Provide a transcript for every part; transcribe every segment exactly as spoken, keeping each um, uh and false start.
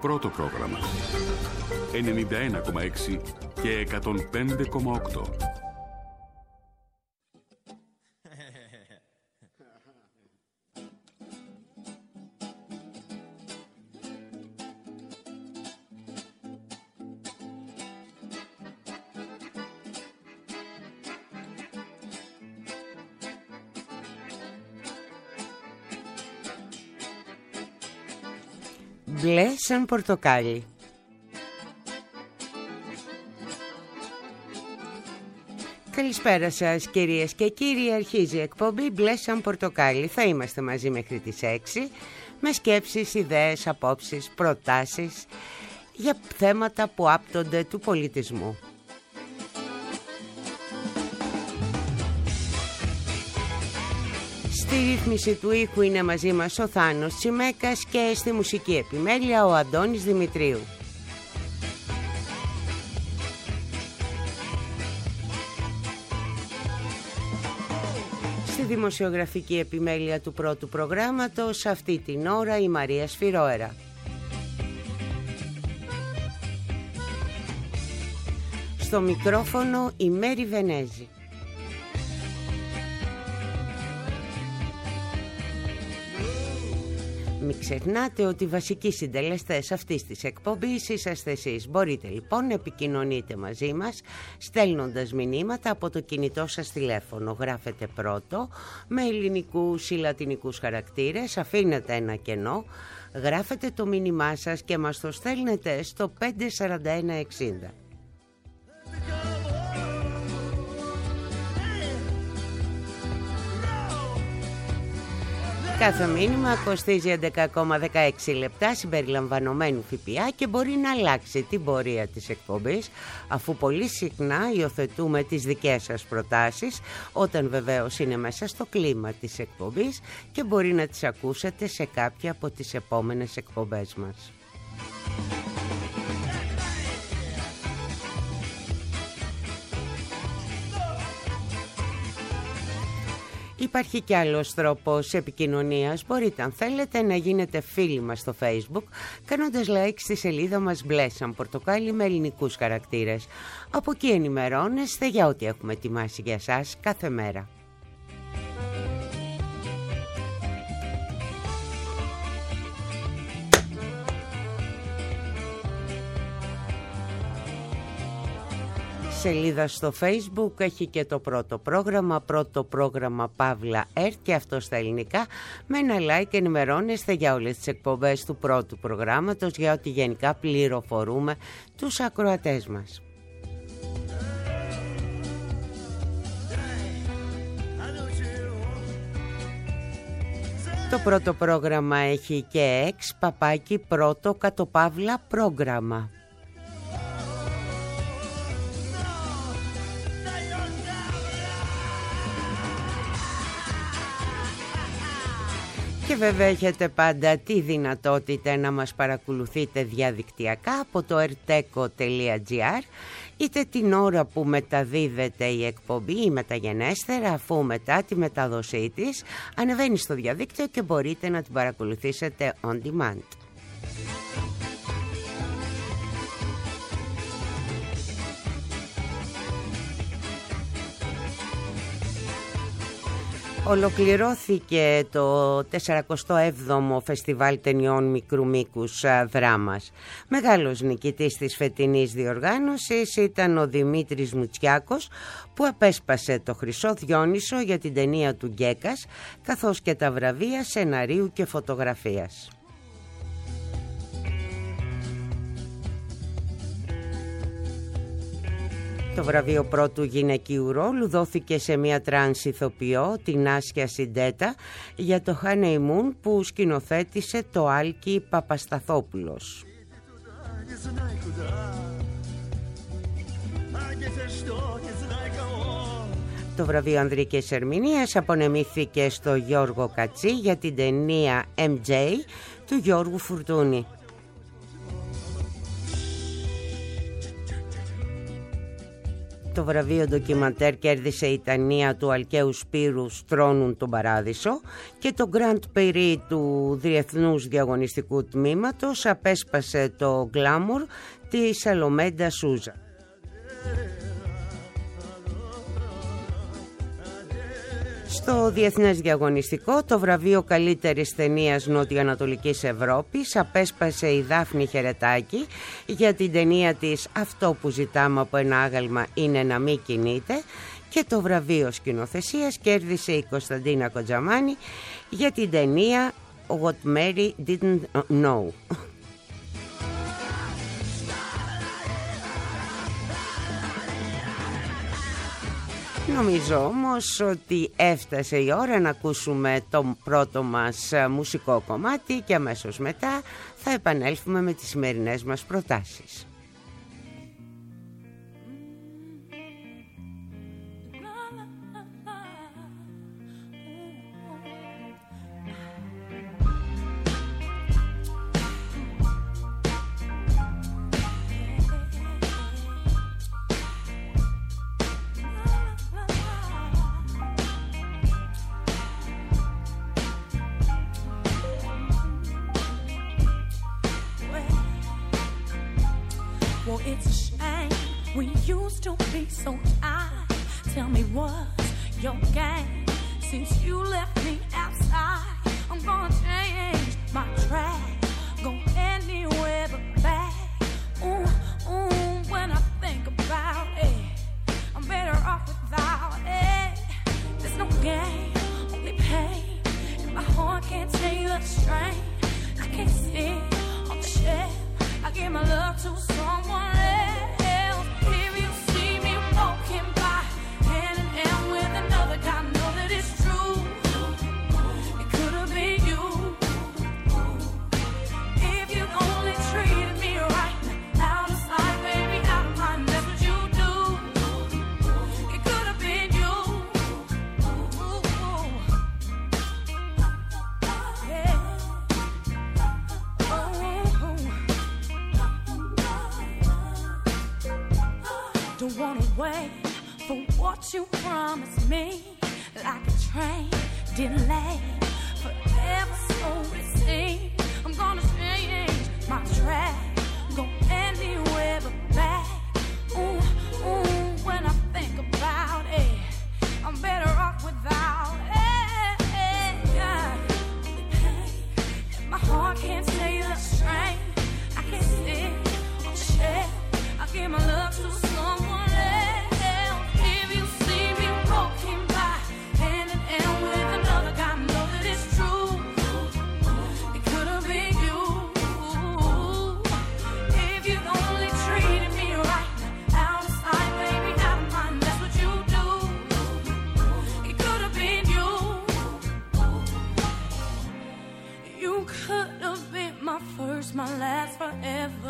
πρώτο πρόγραμμα. ενενήντα ένα κόμμα έξι και εκατόν πέντε κόμμα οκτώ. Μπλε σαν πορτοκάλι. Καλησπέρα σας κυρίες και κύριοι, αρχίζει η εκπομπή Μπλε σαν πορτοκάλι. Θα είμαστε μαζί μέχρι τις έξι με σκέψεις, ιδέες, απόψεις, προτάσεις για θέματα που άπτονται του πολιτισμού. Στη ρύθμιση του ήχου είναι μαζί μας ο Θάνος Τσιμέκας και στη μουσική επιμέλεια ο Αντώνης Δημητρίου. Στη δημοσιογραφική επιμέλεια του πρώτου προγράμματος αυτή την ώρα η Μαρία Σφυρόερα. Στο μικρόφωνο η Μέρη Βενέζη. Μην ξεχνάτε ότι οι βασικοί συντελεστές αυτής της εκπομπής είσαστε εσείς. Μπορείτε λοιπόν να επικοινωνείτε μαζί μας στέλνοντας μηνύματα από το κινητό σας τηλέφωνο. Γράφετε πρώτο με ελληνικούς ή λατινικούς χαρακτήρες, αφήνετε ένα κενό, γράφετε το μήνυμά σας και μας το στέλνετε στο πέντε τέσσερα ένα εξήντα. Κάθε μήνυμα κοστίζει έντεκα κόμμα δεκαέξι λεπτά συμπεριλαμβανομένου ΦΠΑ και μπορεί να αλλάξει την πορεία της εκπομπής, αφού πολύ συχνά υιοθετούμε τις δικές σας προτάσεις, όταν βεβαίως είναι μέσα στο κλίμα της εκπομπής και μπορεί να τις ακούσετε σε κάποια από τις επόμενες εκπομπές μας. Υπάρχει κι άλλος τρόπος επικοινωνίας. Μπορείτε αν θέλετε να γίνετε φίλοι μας στο Facebook κάνοντας like στη σελίδα μας Μπλε σαν πορτοκάλι με ελληνικούς χαρακτήρες. Από εκεί ενημερώνεστε για ό,τι έχουμε ετοιμάσει για σας κάθε μέρα. Σελίδα στο Facebook έχει και το πρώτο πρόγραμμα, πρώτο πρόγραμμα Παύλα Ερτ και αυτό στα ελληνικά. Με ένα like ενημερώνεστε για όλες τις εκπομπές του πρώτου προγράμματος, για ό,τι γενικά πληροφορούμε τους ακροατές μας. Το πρώτο πρόγραμμα έχει και εξ παπάκι πρώτο κατοπαύλα πρόγραμμα. Και βέβαια έχετε πάντα τη δυνατότητα να μας παρακολουθείτε διαδικτυακά από το ερτέκο τελεία τζι άρ, είτε την ώρα που μεταδίδεται η εκπομπή ή μεταγενέστερα, αφού μετά τη μετάδοσή της ανεβαίνει στο διαδίκτυο και μπορείτε να την παρακολουθήσετε on demand. Ολοκληρώθηκε το τεσσαρακοστό έβδομο Φεστιβάλ Ταινιών Μικρού Μήκους Δράμας. Μεγάλος νικητής της φετινής διοργάνωσης ήταν ο Δημήτρης Μουτσιάκος, που απέσπασε το Χρυσό Διόνυσο για την ταινία του Γκέκας, καθώς και τα βραβεία σεναρίου και φωτογραφίας. Το βραβείο πρώτου γυναικείου ρόλου δόθηκε σε μια τρανς ηθοποιό, την Άσια Συντέτα, για το Honeymoon που σκηνοθέτησε το Άλκη Παπασταθόπουλος. Το βραβείο Ανδρικής Ερμηνείας απονεμήθηκε στο Γιώργο Κατσί για την ταινία εμ τζέι του Γιώργου Φουρτούνη. το βραβείο ντοκιμαντέρ κέρδισε η ταινία του Αλκαίου Σπύρου «Στρώνουν τον Παράδεισο» και το Grand Prix του Διεθνούς Διαγωνιστικού Τμήματος απέσπασε το Glamour της Σαλομέ ντε Σούζα. Στο Διεθνές Διαγωνιστικό, το βραβείο καλύτερης ταινίας Νοτιοανατολικής Ευρώπης απέσπασε η Δάφνη Χερετάκη για την ταινία της «Αυτό που ζητάμε από ένα άγαλμα είναι να μην κινείται», και το βραβείο σκηνοθεσίας κέρδισε η Κωνσταντίνα Κοντζαμάνη για την ταινία «What Mary Didn't Know». Νομίζω όμως ότι έφτασε η ώρα να ακούσουμε το πρώτο μας μουσικό κομμάτι και αμέσως μετά θα επανέλθουμε με τις σημερινές μας προτάσεις. Well, it's a shame we used to be so high. Tell me what's your game? Since you left me outside, I'm gonna change my track, go anywhere but back. Ooh, ooh, when I think about it, I'm better off without it. There's no game, only pain, and my heart can't take the strain. I can't sit on the shelf, I give my love to someone else. If you see me walking by, hand in hand with another guy, know that it's true. It could have been you. If you only treated me right, out of sight, baby, out of mind, that's what you do. It could have been you. Yeah. Don't wanna wait for what you promised me, like a train delayed forever, so it seems. I'm gonna change my track, go anywhere but back. Ooh, ooh, when I think about it, I'm better off without it. Yeah. My heart can't stay the strain, I can't sit or share. I give my love to someone else. If you see me walking by, hand in hand with another guy, know that it's true. It could have been you. If you only treated me right, out of sight, baby, out of mind, that's what you do. It could have been you. You could have been my first, my last, forever.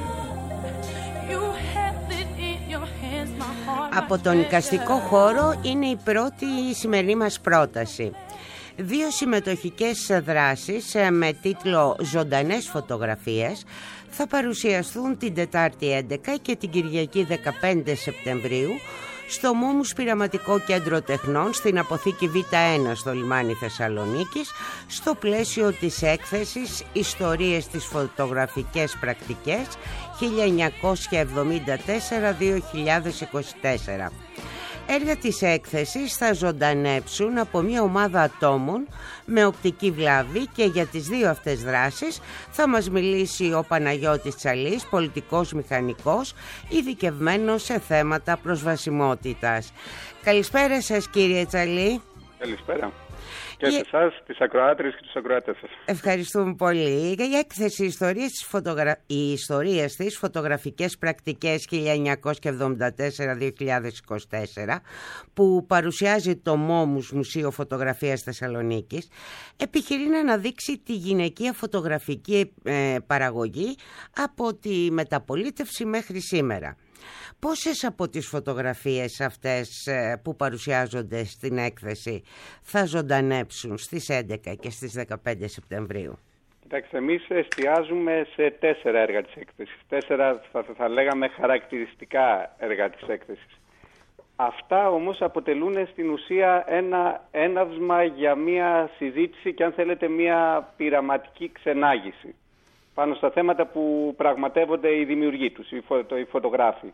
Από τον εικαστικό χώρο είναι η πρώτη σημερινή μας πρόταση. Δύο συμμετοχικές δράσεις με τίτλο «Ζωντανές φωτογραφίες» θα παρουσιαστούν την Τετάρτη έντεκα και την Κυριακή δεκαπέντε Σεπτεμβρίου στο Μόμους Πειραματικό Κέντρο Τεχνών στην Αποθήκη Β ένα στο λιμάνι Θεσσαλονίκης, στο πλαίσιο της έκθεσης «Ιστορίες της φωτογραφικές πρακτικές χίλια εννιακόσια εβδομήντα τέσσερα με δύο χιλιάδες είκοσι τέσσερα». Έργα της έκθεσης θα ζωντανέψουν από μια ομάδα ατόμων με οπτική βλάβη και για τις δύο αυτές δράσεις θα μας μιλήσει ο Παναγιώτης Τσαλής, πολιτικός μηχανικός, ειδικευμένος σε θέματα προσβασιμότητας. Καλησπέρα σας, κύριε Τσαλή. Καλησπέρα. Και σε εσάς, τις ακροάτριες και τους ακροατές σας. Ευχαριστούμε πολύ. Η έκθεση ιστορίας της, φωτογρα... η ιστορίας της φωτογραφικές πρακτικές χίλια εννιακόσια εβδομήντα τέσσερα με δύο χιλιάδες είκοσι τέσσερα, που παρουσιάζει το Μόμους Μουσείο Φωτογραφίας Θεσσαλονίκης, επιχειρεί να αναδείξει τη γυναικεία φωτογραφική ε, παραγωγή από τη μεταπολίτευση μέχρι σήμερα. Πόσες από τις φωτογραφίες αυτές που παρουσιάζονται στην έκθεση θα ζωντανέψουν στις έντεκα και στις δεκαπέντε Σεπτεμβρίου? Κοιτάξτε, εμείς εστιάζουμε σε τέσσερα έργα της έκθεσης. Τέσσερα θα, θα λέγαμε χαρακτηριστικά έργα της έκθεσης. Αυτά όμως αποτελούν στην ουσία ένα έναυσμα για μια συζήτηση και αν θέλετε μια πειραματική ξενάγηση πάνω στα θέματα που πραγματεύονται οι δημιουργοί τους, οι, φω, το, οι φωτογράφοι.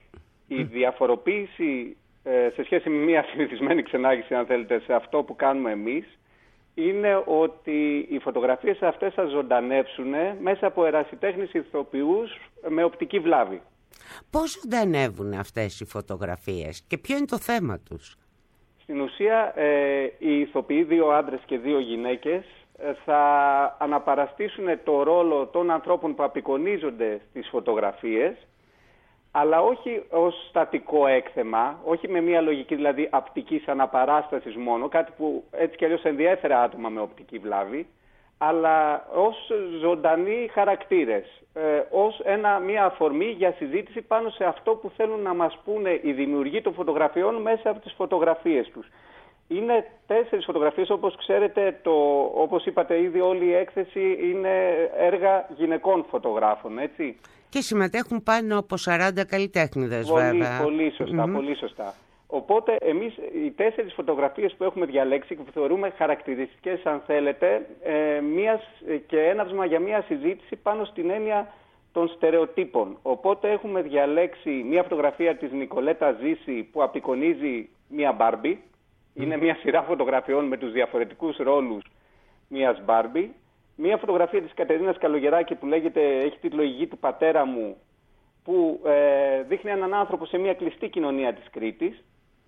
Η διαφοροποίηση ε, σε σχέση με μια συνηθισμένη ξενάγηση, αν θέλετε, σε αυτό που κάνουμε εμείς, είναι ότι οι φωτογραφίες αυτές θα ζωντανεύσουν μέσα από ερασιτέχνες ηθοποιούς με οπτική βλάβη. Πώς ζωντανεύουν αυτές οι φωτογραφίες και ποιο είναι το θέμα τους? Στην ουσία ε, οι ηθοποιοί, δύο άντρες και δύο γυναίκες, ε, θα αναπαραστήσουν το ρόλο των ανθρώπων που απεικονίζονται στις φωτογραφίες, αλλά όχι ως στατικό έκθεμα, όχι με μια λογική δηλαδή απτικής αναπαράστασης μόνο, κάτι που έτσι κι αλλιώς ενδιέφερε άτομα με οπτική βλάβη, αλλά ως ζωντανοί χαρακτήρες, ε, ως ένα, μια αφορμή για συζήτηση πάνω σε αυτό που θέλουν να μας πούνε οι δημιουργοί των φωτογραφιών μέσα από τις φωτογραφίες τους. Είναι τέσσερις φωτογραφίες, όπως ξέρετε, το, όπως είπατε ήδη, όλη η έκθεση είναι έργα γυναικών φωτογράφων, έτσι. Και συμμετέχουν πάνω από σαράντα καλλιτέχνηδες, πολύ, βέβαια. Πολύ σωστά, mm-hmm. πολύ σωστά. Οπότε εμείς οι τέσσερις φωτογραφίες που έχουμε διαλέξει και που θεωρούμε χαρακτηριστικές, αν θέλετε, ε, μιας, και έναυσμα για μια συζήτηση πάνω στην έννοια των στερεοτύπων. Οπότε έχουμε διαλέξει μια φωτογραφία της Νικολέτα Ζήση που απεικονίζει μια Μπάρμπι. Mm. Είναι μια σειρά φωτογραφιών με τους διαφορετικούς ρόλους μιας Μπάρμπι. Μια φωτογραφία της Κατερίνας Καλογεράκη που λέγεται, έχει τίτλο «Η γη του πατέρα μου», που ε, δείχνει έναν άνθρωπο σε μια κλειστή κοινωνία της Κρήτης.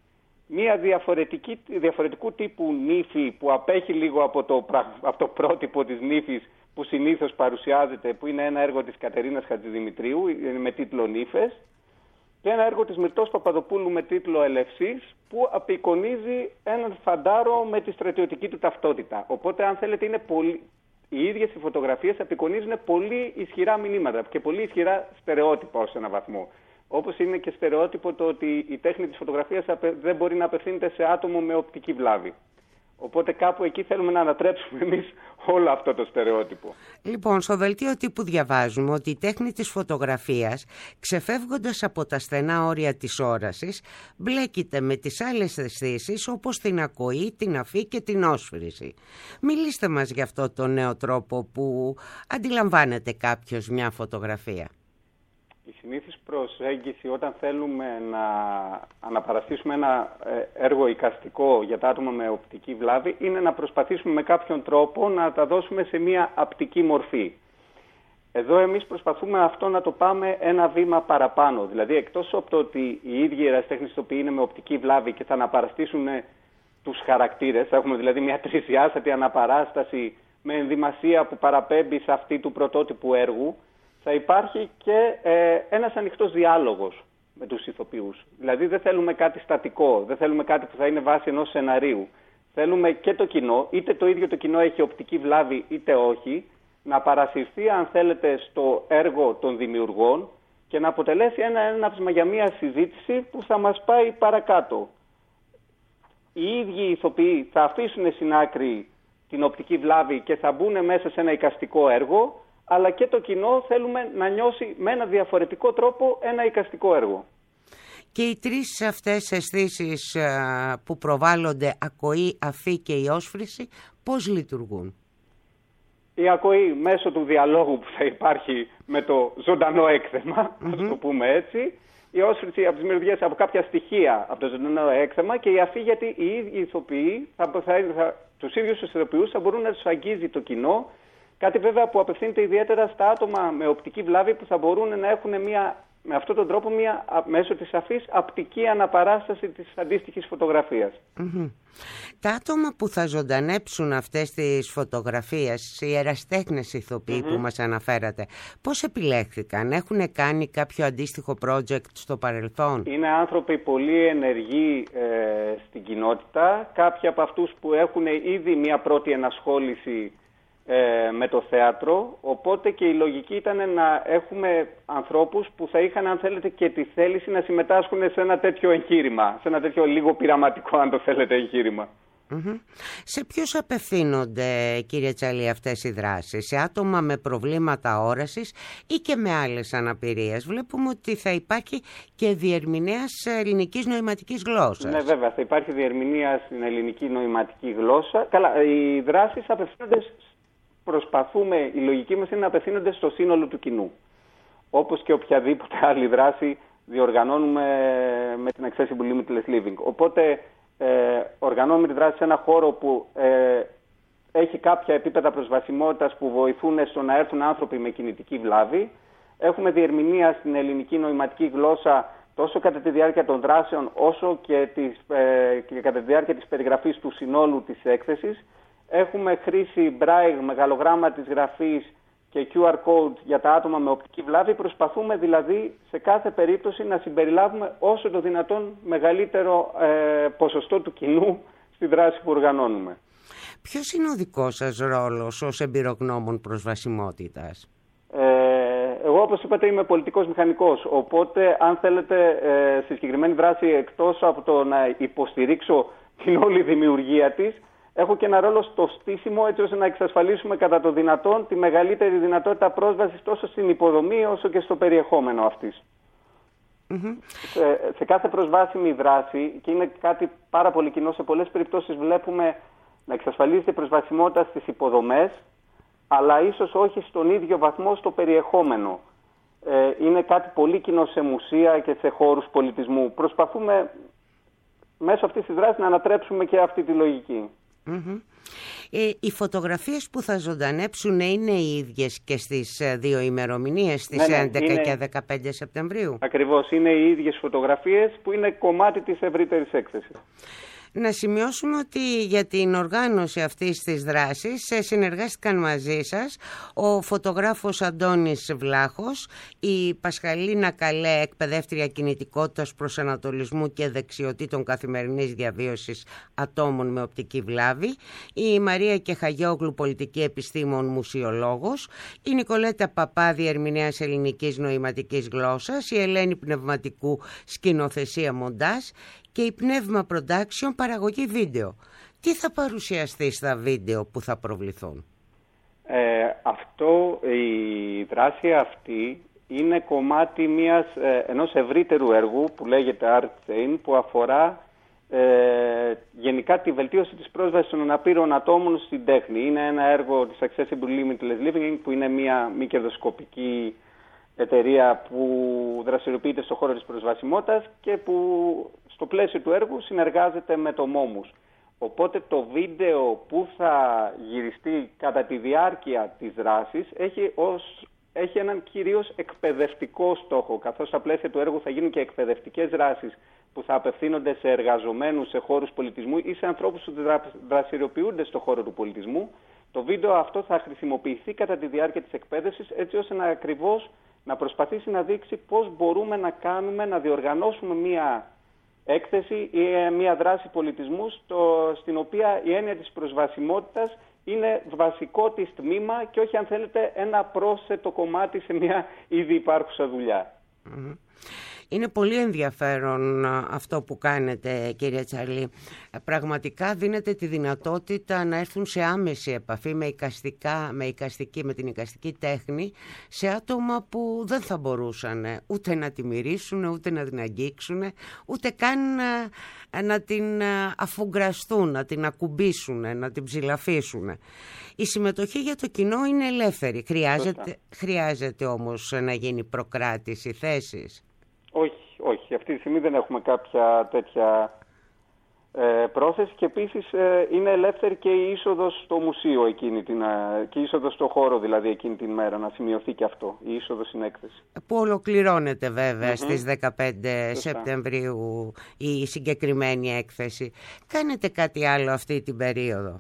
Μια διαφορετική, διαφορετικού τύπου νύφη που απέχει λίγο από το, από το πρότυπο της νύφης που συνήθως παρουσιάζεται, που είναι ένα έργο της Κατερίνας Χατζηδημητρίου με τίτλο «Νύφες», και ένα έργο της Μυρτώς Παπαδοπούλου με τίτλο «Ελευσής», που απεικονίζει έναν φαντάρο με τη στρατιωτική του ταυτότητα. Οπότε, αν θέλετε, είναι πολύ... οι ίδιες οι φωτογραφίες απεικονίζουν πολύ ισχυρά μηνύματα και πολύ ισχυρά στερεότυπα ως έναν βαθμό. Όπως είναι και στερεότυπο το ότι η τέχνη της φωτογραφίας δεν μπορεί να απευθύνεται σε άτομο με οπτική βλάβη. Οπότε κάπου εκεί θέλουμε να ανατρέψουμε εμείς όλο αυτό το στερεότυπο. Λοιπόν, στο δελτίο τύπου διαβάζουμε ότι η τέχνη της φωτογραφίας, ξεφεύγοντας από τα στενά όρια της όρασης, μπλέκεται με τις άλλες αισθήσεις όπως την ακοή, την αφή και την όσφρηση. Μιλήστε μας για αυτό το νέο τρόπο που αντιλαμβάνεται κάποιος μια φωτογραφία. Η συνήθις προσέγγιση όταν θέλουμε να αναπαραστήσουμε ένα έργο εικαστικό για τα άτομα με οπτική βλάβη είναι να προσπαθήσουμε με κάποιον τρόπο να τα δώσουμε σε μια απτική μορφή. Εδώ εμείς προσπαθούμε αυτό να το πάμε ένα βήμα παραπάνω. Δηλαδή, εκτός από το ότι οι ίδιοι ερασιτέχνες ηθοποιοί είναι με οπτική βλάβη και θα αναπαραστήσουν τους χαρακτήρες, έχουμε δηλαδή μια τρισδιάστατη αναπαράσταση με ενδυμασία που παραπέμπει σε αυτή του πρωτότυπου έργου, θα υπάρχει και ε, ένας ανοιχτός διάλογος με τους ηθοποιούς. Δηλαδή δεν θέλουμε κάτι στατικό, δεν θέλουμε κάτι που θα είναι βάση ενός σεναρίου. Θέλουμε και το κοινό, είτε το ίδιο το κοινό έχει οπτική βλάβη είτε όχι, να παρασυρθεί, αν θέλετε, στο έργο των δημιουργών και να αποτελέσει ένα έναυσμα για μια συζήτηση που θα μας πάει παρακάτω. Οι ίδιοι ηθοποιοί θα αφήσουν στην άκρη την οπτική βλάβη και θα μπουν μέσα σε ένα εικαστικό έργο, αλλά και το κοινό θέλουμε να νιώσει με ένα διαφορετικό τρόπο ένα εικαστικό έργο. Και οι τρεις αυτές αισθήσεις που προβάλλονται, ακοή, αφή και η όσφρηση, πώς λειτουργούν? Η ακοή μέσω του διαλόγου που θα υπάρχει με το ζωντανό έκθεμα, mm-hmm. ας το πούμε έτσι. Η όσφρηση από τις μυρωδιές, από κάποια στοιχεία από το ζωντανό έκθεμα, και η αφή γιατί οι ίδιοι ηθοποιοί, θα, θα, θα, τους ίδιους τους ηθοποιούς θα μπορούν να τους αγγίζει το κοινό. Κάτι βέβαια που απευθύνεται ιδιαίτερα στα άτομα με οπτική βλάβη που θα μπορούν να έχουν μια, με αυτόν τον τρόπο μια, μέσω της αφής απτική αναπαράσταση της αντίστοιχης φωτογραφίας. Mm-hmm. Τα άτομα που θα ζωντανέψουν αυτές τις φωτογραφίες, οι ερασιτέχνες ηθοποιοί mm-hmm. που μας αναφέρατε, πώς επιλέχθηκαν? Έχουν κάνει κάποιο αντίστοιχο project στο παρελθόν? Είναι άνθρωποι πολύ ενεργοί ε, στην κοινότητα. Κάποιοι από αυτούς που έχουν ήδη μια πρώτη ενασχόληση Ε, με το θέατρο, οπότε και η λογική ήταν να έχουμε ανθρώπους που θα είχαν, αν θέλετε, και τη θέληση να συμμετάσχουν σε ένα τέτοιο εγχείρημα, σε ένα τέτοιο λίγο πειραματικό, αν το θέλετε, εγχείρημα. Mm-hmm. Σε ποιους απευθύνονται, κύριε Τσαλή, αυτές οι δράσεις? Σε άτομα με προβλήματα όρασης ή και με άλλες αναπηρίες? Βλέπουμε ότι θα υπάρχει και διερμηνέας ελληνικής νοηματικής γλώσσας. Ναι, βέβαια, θα υπάρχει διερμηνία στην ελληνική νοηματική γλώσσα. Καλά, οι δράσεις απευθύνονται, προσπαθούμε, η λογική μας είναι να απευθύνονται στο σύνολο του κοινού. Όπως και οποιαδήποτε άλλη δράση διοργανώνουμε με την Accessible Limitless Living. Οπότε ε, οργανώνουμε τη δράση σε ένα χώρο που ε, έχει κάποια επίπεδα προσβασιμότητας που βοηθούν στο να έρθουν άνθρωποι με κινητική βλάβη. Έχουμε διερμηνία στην ελληνική νοηματική γλώσσα τόσο κατά τη διάρκεια των δράσεων όσο και, τις, ε, και κατά τη διάρκεια της περιγραφής του συνόλου της έκθεσης. Έχουμε χρήση braille, μεγαλογράμματης γραφής και κιου αρ code για τα άτομα με οπτική βλάβη. Προσπαθούμε δηλαδή σε κάθε περίπτωση να συμπεριλάβουμε όσο το δυνατόν μεγαλύτερο ε, ποσοστό του κοινού στη δράση που οργανώνουμε. Ποιος είναι ο δικός σας ρόλος ως εμπειρογνώμων προσβασιμότητας? Ε, εγώ, όπως είπατε, είμαι πολιτικός μηχανικός, οπότε αν θέλετε ε, στη συγκεκριμένη δράση, εκτός από το να υποστηρίξω την όλη δημιουργία της, έχω και ένα ρόλο στο στήσιμο, έτσι ώστε να εξασφαλίσουμε κατά το δυνατόν τη μεγαλύτερη δυνατότητα πρόσβασης τόσο στην υποδομή όσο και στο περιεχόμενο αυτής. Mm-hmm. Σε, σε κάθε προσβάσιμη δράση, και είναι κάτι πάρα πολύ κοινό, σε πολλές περιπτώσεις βλέπουμε να εξασφαλίζεται η προσβασιμότητα στις υποδομές, αλλά ίσως όχι στον ίδιο βαθμό στο περιεχόμενο. Ε, είναι κάτι πολύ κοινό σε μουσεία και σε χώρους πολιτισμού. Προσπαθούμε μέσω αυτής της δράσης να ανατρέψουμε και αυτή τη λογική. Mm-hmm. Ε, οι φωτογραφίες που θα ζωντανέψουν είναι οι ίδιες και στις δύο ημερομηνίες, στις ναι, ναι, έντεκα είναι... και δεκαπέντε Σεπτεμβρίου? Ακριβώς, είναι οι ίδιες φωτογραφίες που είναι κομμάτι της ευρύτερης έκθεσης. Να σημειώσουμε ότι για την οργάνωση αυτής της δράσης συνεργάστηκαν μαζί σας ο φωτογράφος Αντώνης Βλάχος, η Πασχαλίνα Καλέ, εκπαιδεύτρια κινητικότητας, προσανατολισμού και δεξιοτήτων καθημερινής διαβίωσης ατόμων με οπτική βλάβη, η Μαρία Κεχαγιόγλου, πολιτική επιστήμων, μουσιολόγος, η Νικολέτα Παπά, διερμηνέας ελληνικής νοηματικής γλώσσας, η Ελένη Πνευματικού, σκηνοθεσία μοντάζ, και η Πνεύμα Production, παραγωγή βίντεο. Τι θα παρουσιαστεί στα βίντεο που θα προβληθούν? Ε, αυτό, η δράση αυτή είναι κομμάτι μιας, ε, ενός ευρύτερου έργου που λέγεται Art Chain, που αφορά ε, γενικά τη βελτίωση της πρόσβασης των αναπήρων ατόμων στην τέχνη. Είναι ένα έργο της Accessible Limitless Living, που είναι μια μη κερδοσκοπική εταιρεία που δραστηριοποιείται στον χώρο της προσβασιμότητας και που στο πλαίσιο του έργου συνεργάζεται με το Momus. Οπότε το βίντεο που θα γυριστεί κατά τη διάρκεια της δράσης έχει, ως, έχει έναν κυρίως εκπαιδευτικό στόχο, καθώς στα πλαίσια του έργου θα γίνουν και εκπαιδευτικές δράσεις που θα απευθύνονται σε εργαζομένους σε χώρους πολιτισμού ή σε ανθρώπους που δραστηριοποιούνται στον χώρο του πολιτισμού. Το βίντεο αυτό θα χρησιμοποιηθεί κατά τη διάρκεια της εκπαίδευσης, έτσι ώστε να ακριβώς να προσπαθήσει να δείξει πώς μπορούμε να κάνουμε, να διοργανώσουμε μία έκθεση ή μία δράση πολιτισμού στο, στην οποία η έννοια της προσβασιμότητας είναι βασικό της τμήμα και όχι, αν θέλετε, ένα πρόσθετο κομμάτι σε μια ήδη υπάρχουσα δουλειά. Mm-hmm. Είναι πολύ ενδιαφέρον αυτό που κάνετε, κύριε Τσαλή. Πραγματικά δίνετε τη δυνατότητα να έρθουν σε άμεση επαφή με, εικαστικά, με, εικαστική, με την εικαστική τέχνη σε άτομα που δεν θα μπορούσαν ούτε να τη μυρίσουν, ούτε να την αγγίξουν, ούτε καν να, να την αφουγκραστούν, να την ακουμπήσουν, να την ψηλαφίσουν. Η συμμετοχή για το κοινό είναι ελεύθερη. Χρειάζεται, χρειάζεται όμως να γίνει προκράτηση θέσης? Όχι, όχι. Αυτή τη στιγμή δεν έχουμε κάποια τέτοια ε, πρόθεση και επίσης ε, είναι ελεύθερη και η είσοδος στο μουσείο εκείνη την, ε, και η είσοδος στο χώρο δηλαδή εκείνη την μέρα, να σημειωθεί και αυτό, η είσοδος στην έκθεση. Που ολοκληρώνεται βέβαια mm-hmm. στις δεκαπέντε Σωστά. Σεπτεμβρίου η συγκεκριμένη έκθεση. Κάνετε κάτι άλλο αυτή την περίοδο?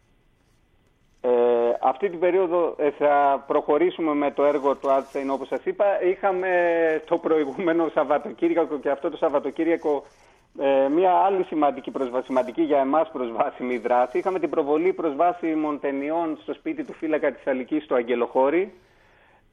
Ε, αυτή την περίοδο ε, θα προχωρήσουμε με το έργο του Art Chain, όπως σας είπα. Είχαμε το προηγούμενο Σαββατοκύριακο και αυτό το Σαββατοκύριακο ε, μια άλλη σημαντική, σημαντική για εμάς προσβάσιμη δράση. Είχαμε την προβολή προσβάσιμων ταινιών στο σπίτι του φύλακα της Αλικής στο Αγγελοχώρι.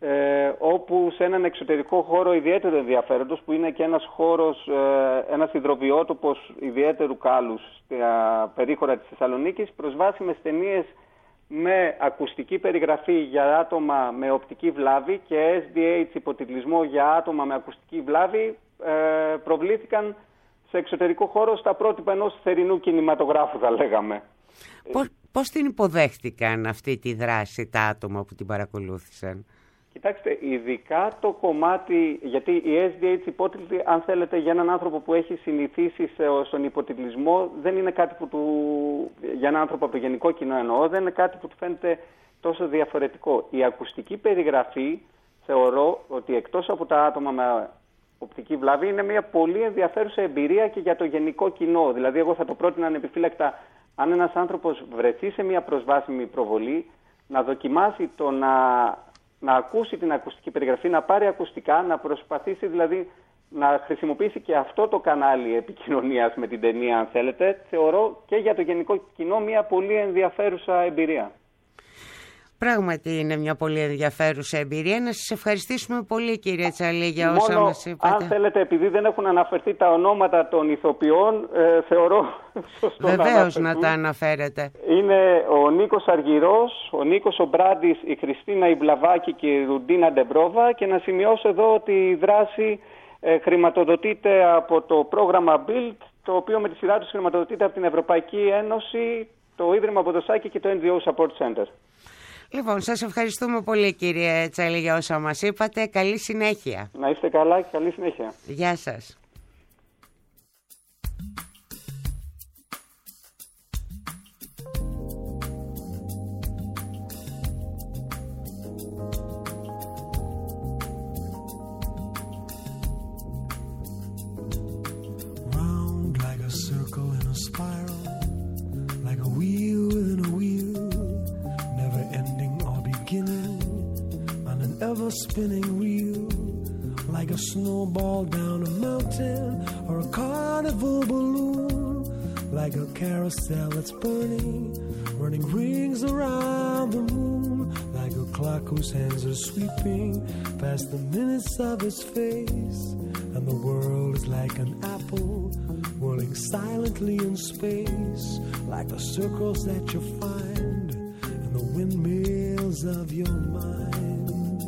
ε, όπου σε έναν εξωτερικό χώρο ιδιαίτερου ενδιαφέροντος, που είναι και ένας χώρος, ε, ένας υδροβιότοπος ιδιαίτερου κάλους στα περίχωρα της Θεσσαλονίκης, προσβάσιμες ταινίες με ακουστική περιγραφή για άτομα με οπτική βλάβη και ες ντι έιτς υποτιτλισμό για άτομα με ακουστική βλάβη ε, προβλήθηκαν σε εξωτερικό χώρο στα πρότυπα ενός θερινού κινηματογράφου, θα λέγαμε. Πώς, πώς την υποδέχτηκαν αυτή τη δράση τα άτομα που την παρακολούθησαν? Κοιτάξτε, ειδικά το κομμάτι, γιατί η ες ντι έιτς υπότιτλοι, αν θέλετε, για έναν άνθρωπο που έχει συνηθίσει σε, στον υποτιτλισμό, δεν είναι κάτι που του, για έναν άνθρωπο από το γενικό κοινό εννοώ, δεν είναι κάτι που του φαίνεται τόσο διαφορετικό. Η ακουστική περιγραφή θεωρώ ότι εκτός από τα άτομα με οπτική βλάβη είναι μια πολύ ενδιαφέρουσα εμπειρία και για το γενικό κοινό. Δηλαδή, εγώ θα το πρότεινα ανεπιφύλακτα, αν ένας άνθρωπος βρεθεί σε μια προσβάσιμη προβολή, να δοκιμάσει το να... να ακούσει την ακουστική περιγραφή, να πάρει ακουστικά, να προσπαθήσει δηλαδή να χρησιμοποιήσει και αυτό το κανάλι επικοινωνίας με την ταινία, αν θέλετε, θεωρώ και για το γενικό κοινό μια πολύ ενδιαφέρουσα εμπειρία. Πράγματι είναι μια πολύ ενδιαφέρουσα εμπειρία. Να σας ευχαριστήσουμε πολύ, κύριε Τσαλή, για όσα Μόνο, μας είπατε. Αν θέλετε, επειδή δεν έχουν αναφερθεί τα ονόματα των ηθοποιών, ε, θεωρώ σωστό να Βεβαίως αναφερθούν. να τα αναφέρετε. Είναι ο Νίκος Αργυρός, ο Νίκος ο Μπράντης, η Χριστίνα Ιμπλαβάκη και η Ρουντίνα Ντεμπρόβα, και να σημειώσω εδώ ότι η δράση ε, χρηματοδοτείται από το πρόγραμμα Build, το οποίο με τη σειρά του χρηματοδοτείται από την Ευρωπαϊκή Ένωση, το Ίδρυμα Ποδοσάκη και το εν τζι ο Support Center. Λοιπόν, σας ευχαριστούμε πολύ, κύριε Τσαλή, για όσα μας είπατε. Καλή συνέχεια. Να είστε καλά και καλή συνέχεια. Γεια σας. Round like a circle in a spiral, like a wheel within a wheel, never ending or beginning, on an ever-spinning reel, like a snowball down a mountain or a carnival balloon, like a carousel that's burning, running rings around the moon, like a clock whose hands are sweeping past the minutes of its face, and the world is like an apple whirling silently in space, like the circles that you find in the windmills of your mind.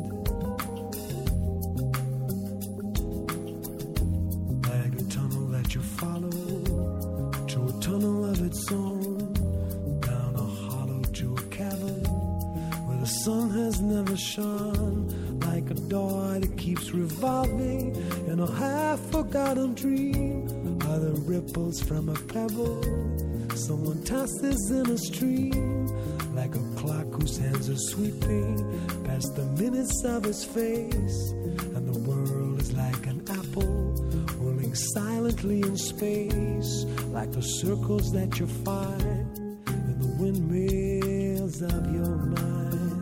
Like a tunnel that you follow to a tunnel of its own, down a hollow to a cavern where the sun has never shone, like a door that keeps revolving in a half-forgotten dream, are the ripples from a pebble someone tosses in a stream, like a clock whose hands are sweeping past the minutes of its face, and the world is like an apple whirling silently in space, like the circles that you find in the windmills of your mind.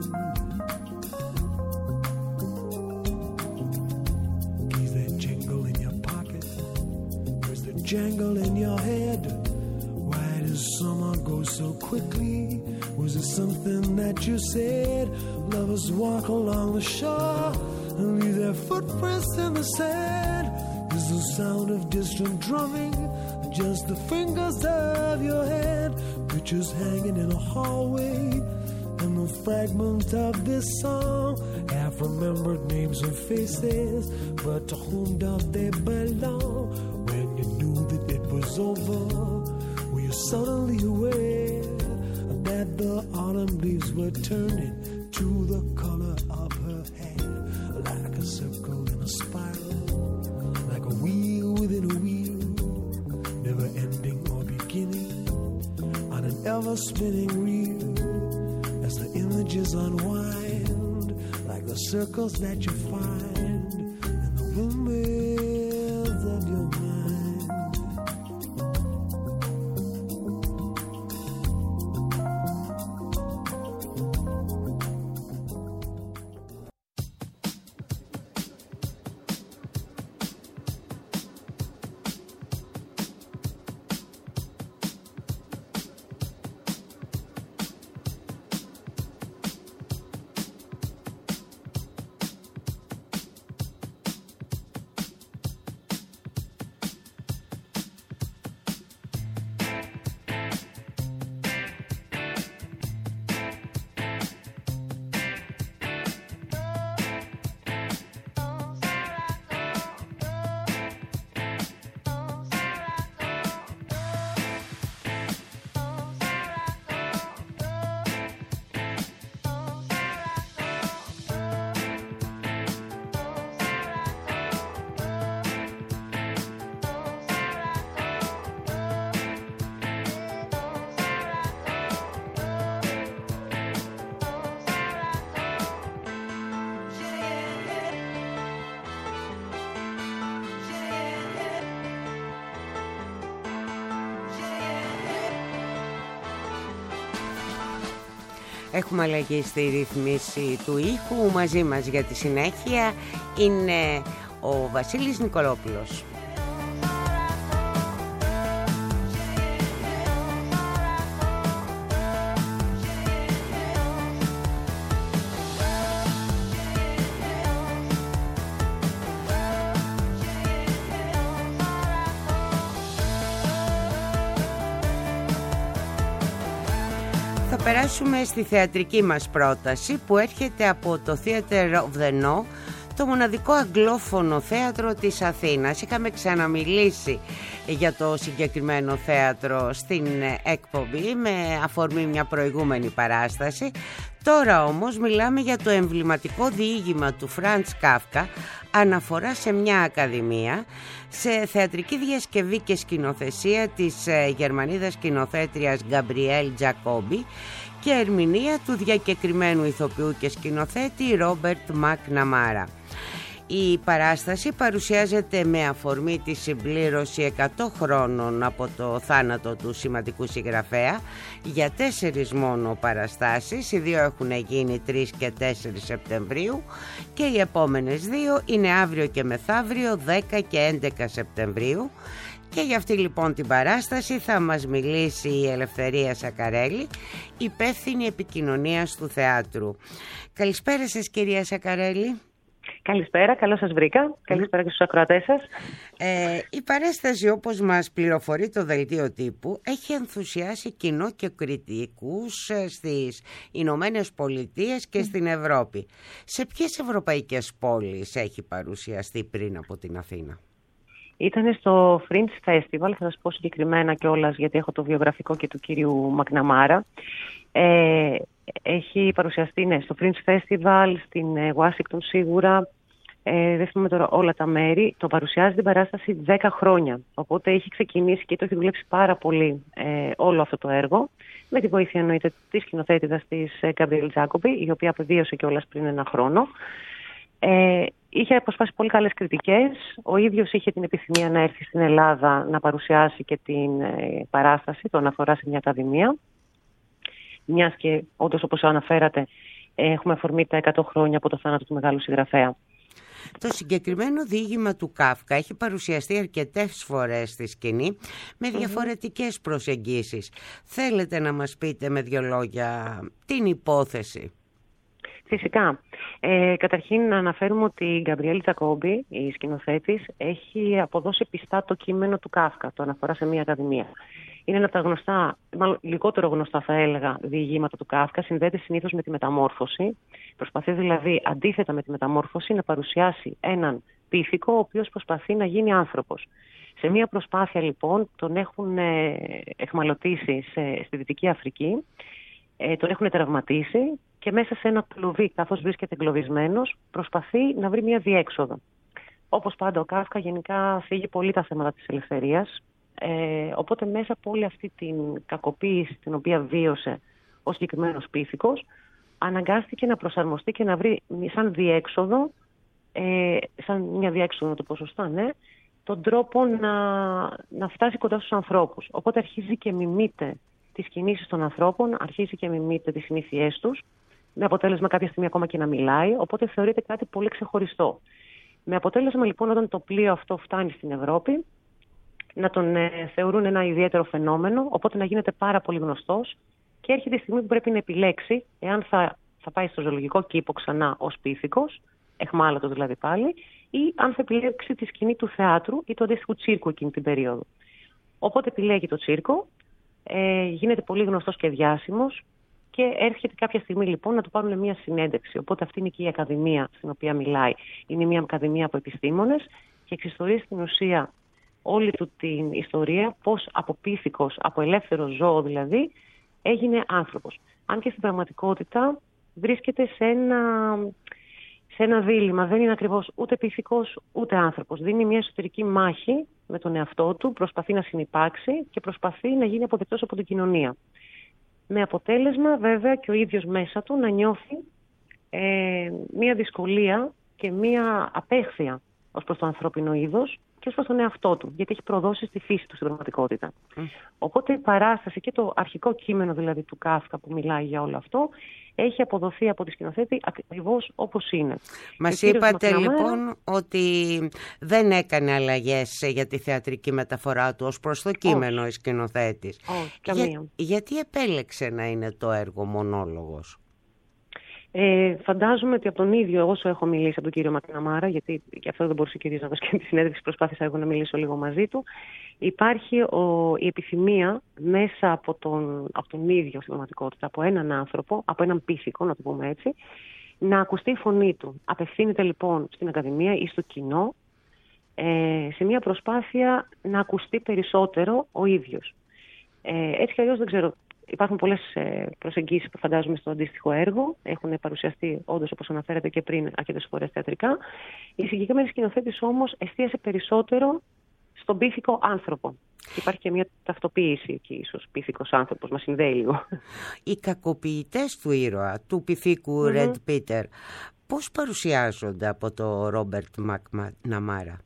Keys that jingle in your pocket, where's the jangle in your head? Why does summer go so quickly? Was it something that you said? Lovers walk along the shore and leave their footprints in the sand. Is the sound of distant drumming just the fingers of your hand? Pictures hanging in a hallway, and the fragment of this song, half-remembered names and faces, but to whom do they belong? When you knew that it was over, were you suddenly aware that the autumn leaves were turning to the color of her hair, like a circle in a spiral, like a wheel within a wheel, never ending or beginning, on an ever-spinning reel, as the images unwind, like the circles that you find in the windmills of your mind. Έχουμε αλλαγή στη ρύθμιση του ήχου. Μαζί μας για τη συνέχεια είναι ο Βασίλης Νικολόπουλος. Θα περάσουμε στη θεατρική μας πρόταση που έρχεται από το Theatre of the Know, το μοναδικό αγγλόφωνο θέατρο της Αθήνας. Είχαμε ξαναμιλήσει για το συγκεκριμένο θέατρο στην εκπομπή με αφορμή μια προηγούμενη παράσταση. Τώρα όμως μιλάμε για το εμβληματικό διήγημα του Φραντς Κάφκα, αναφορά σε μια ακαδημία, σε θεατρική διασκευή και σκηνοθεσία της Γερμανίδας σκηνοθέτριας Γκαμπριέλ Τζακόμπι και ερμηνεία του διακεκριμένου ηθοποιού και σκηνοθέτη Ρόμπερτ Μακναμάρα. Η παράσταση παρουσιάζεται με αφορμή τη συμπλήρωση εκατό χρόνων από το θάνατο του σημαντικού συγγραφέα για τέσσερις μόνο παραστάσεις. Οι δύο έχουν γίνει τρεις και τέσσερις Σεπτεμβρίου και οι επόμενες δύο είναι αύριο και μεθαύριο δέκα και έντεκα Σεπτεμβρίου. Και για αυτή λοιπόν την παράσταση θα μας μιλήσει η Ελευθερία Σακαρέλη, υπεύθυνη επικοινωνίας του θεάτρου. Καλησπέρα σας κυρία Σακαρέλη. Καλησπέρα, καλώς σας βρήκα. Καλησπέρα και στους ακροατές σας. Ε, η παράσταση, όπως μας πληροφορεί το Δελτίο Τύπου, έχει ενθουσιάσει κοινό και κριτικούς στις Ηνωμένες Πολιτείες και mm. στην Ευρώπη. Σε ποιες ευρωπαϊκές πόλεις έχει παρουσιαστεί πριν από την Αθήνα? Ήταν στο Fringe Festival, θα σας πω συγκεκριμένα κιόλας γιατί έχω το βιογραφικό και του κύριου Μακναμάρα. Ε, έχει παρουσιαστεί ναι, στο Fringe Festival, στην Ουάσιγκτον σίγουρα, ε, δεν θυμάμαι τώρα όλα τα μέρη. Το παρουσιάζει την παράσταση δέκα χρόνια, οπότε έχει ξεκινήσει και το έχει δουλέψει πάρα πολύ ε, όλο αυτό το έργο, με τη βοήθεια εννοείται της σκηνοθέτηδας της Γκαμπριέλ Τζάκομπι, η οποία απεβίωσε κιόλας πριν ένα χρόνο. Ε, είχε αποσπάσει πολύ καλές κριτικές. Ο ίδιος είχε την επιθυμία να έρθει στην Ελλάδα να παρουσιάσει και την ε, παράσταση, το αναφορά σε μια ακαδημία. Μιας και όντως όπως αναφέρατε έχουμε αφορμή τα εκατό χρόνια από το θάνατο του μεγάλου συγγραφέα. Το συγκεκριμένο διήγημα του Κάφκα έχει παρουσιαστεί αρκετές φορές στη σκηνή με διαφορετικές mm-hmm. προσεγγίσεις. Θέλετε να μας πείτε με δύο λόγια την υπόθεση? Φυσικά. Ε, καταρχήν να αναφέρουμε ότι η Γκαμπριέλ Τζακόμπι, η σκηνοθέτης, έχει αποδώσει πιστά το κείμενο του Κάφκα, το αναφορά σε μια ακαδημία. Είναι ένα από τα γνωστά, μάλλον λιγότερο γνωστά θα έλεγα, διηγήματα του Κάφκα, συνδέεται συνήθως με τη μεταμόρφωση. Προσπαθεί δηλαδή αντίθετα με τη μεταμόρφωση να παρουσιάσει έναν πίθηκο ο οποίος προσπαθεί να γίνει άνθρωπος. Σε μια προσπάθεια λοιπόν τον έχουν ε, εχμαλωτήσει σε, στη Δυτική Αφρική, ε, τον έχουν τραυματίσει και μέσα σε ένα κλουβί, καθώς βρίσκεται εγκλωβισμένος, προσπαθεί να βρει μια διέξοδο. Όπως πάντα ο Κάφκα γενικά φύγει πολύ τα θέματα της ελευθερίας, ε, οπότε μέσα από όλη αυτή την κακοποίηση την οποία βίωσε ο συγκεκριμένος πίθηκος, αναγκάστηκε να προσαρμοστεί και να βρει σαν διέξοδο, ε, σαν μια διέξοδο να το πω σωστά, ναι, τον τρόπο να, να φτάσει κοντά στους ανθρώπους. Οπότε αρχίζει και μιμείται τις κινήσεις των ανθρώπων, αρχίζει και μιμείται τις συνήθειές τους, με αποτέλεσμα κάποια στιγμή ακόμα και να μιλάει, οπότε θεωρείται κάτι πολύ ξεχωριστό. Με αποτέλεσμα λοιπόν όταν το πλοίο αυτό φτάνει στην Ευρώπη, να τον ε, θεωρούν ένα ιδιαίτερο φαινόμενο, οπότε να γίνεται πάρα πολύ γνωστός και έρχεται η στιγμή που πρέπει να επιλέξει εάν θα, θα πάει στο ζωολογικό κήπο ξανά ως πίθηκος, εχμάλωτος δηλαδή πάλι, ή αν θα επιλέξει τη σκηνή του θεάτρου ή του αντίστοιχου τσίρκου εκείνη την περίοδο. Οπότε επιλέγει το τσίρκο, ε, γίνεται πολύ γνωστός και διάσημος και έρχεται κάποια στιγμή λοιπόν να του πάρουν μια συνέντευξη. Οπότε αυτή είναι και η ακαδημία στην οποία μιλάει. Είναι μια ακαδημία από επιστήμονες και εξιστορεί στην ουσία όλη του την ιστορία πώς από πίθηκος, από ελεύθερο ζώο δηλαδή, έγινε άνθρωπος. Αν και στην πραγματικότητα βρίσκεται σε ένα, σε ένα δίλημμα. Δεν είναι ακριβώς ούτε πίθηκος ούτε άνθρωπος. Δίνει μια εσωτερική μάχη με τον εαυτό του, προσπαθεί να συνυπάρξει και προσπαθεί να γίνει αποδεκτός από την κοινωνία. Με αποτέλεσμα βέβαια και ο ίδιος μέσα του να νιώθει ε, μια δυσκολία και μια απέχθεια ως προς το ανθρώπινο είδος και ως προς τον εαυτό του, γιατί έχει προδώσει στη φύση του στην πραγματικότητα. Mm. Οπότε η παράσταση και το αρχικό κείμενο δηλαδή του Κάφκα που μιλάει για όλο αυτό έχει αποδοθεί από τη σκηνοθέτη ακριβώς όπως είναι. Μας είπατε Μακναμάρα... λοιπόν ότι δεν έκανε αλλαγές για τη θεατρική μεταφορά του ως προς το κείμενο Όχι. η σκηνοθέτης. Όχι, καμία. Για... Γιατί επέλεξε να είναι το έργο μονόλογος? Ε, φαντάζομαι ότι από τον ίδιο, όσο έχω μιλήσει από τον κύριο Μακναμάρα, γιατί και αυτό δεν μπορούσε ο κύριος να δώσει και τη συνέντευξη, προσπάθησα εγώ να μιλήσω λίγο μαζί του, υπάρχει ο, η επιθυμία μέσα από τον, από τον ίδιο στην πραγματικότητα, από έναν άνθρωπο, από έναν πίθηκο, να το πούμε έτσι, να ακουστεί η φωνή του. Απευθύνεται λοιπόν στην Ακαδημία ή στο κοινό, ε, σε μια προσπάθεια να ακουστεί περισσότερο ο ίδιος. Ε, έτσι κι αλλιώς δεν ξέρω. Υπάρχουν πολλές προσεγγίσεις που φαντάζομαι στο αντίστοιχο έργο. Έχουν παρουσιαστεί όντως, όπως αναφέρατε και πριν, αρκετές φορές θεατρικά. Η συγκεκριμένη σκηνοθέτης όμως εστίασε περισσότερο στον πίθηκο άνθρωπο. Υπάρχει και μια ταυτοποίηση εκεί, ίσως πίθηκος άνθρωπος, μας συνδέει λίγο. Οι κακοποιητές του ήρωα, του πυθίκου mm-hmm. Red Peter, πώς παρουσιάζονται από το Ρόμπερτ Μακναμάρα?